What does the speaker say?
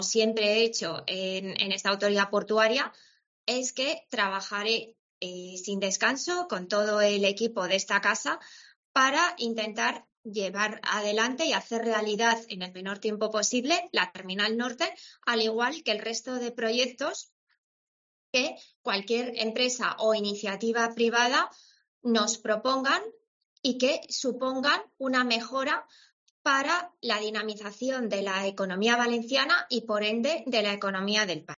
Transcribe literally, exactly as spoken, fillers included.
siempre he hecho en, en esta autoridad portuaria, es que trabajaré eh, sin descanso con todo el equipo de esta casa para intentar llevar adelante y hacer realidad en el menor tiempo posible la Terminal Norte, al igual que el resto de proyectos que cualquier empresa o iniciativa privada nos propongan y que supongan una mejora para la dinamización de la economía valenciana y, por ende, de la economía del país.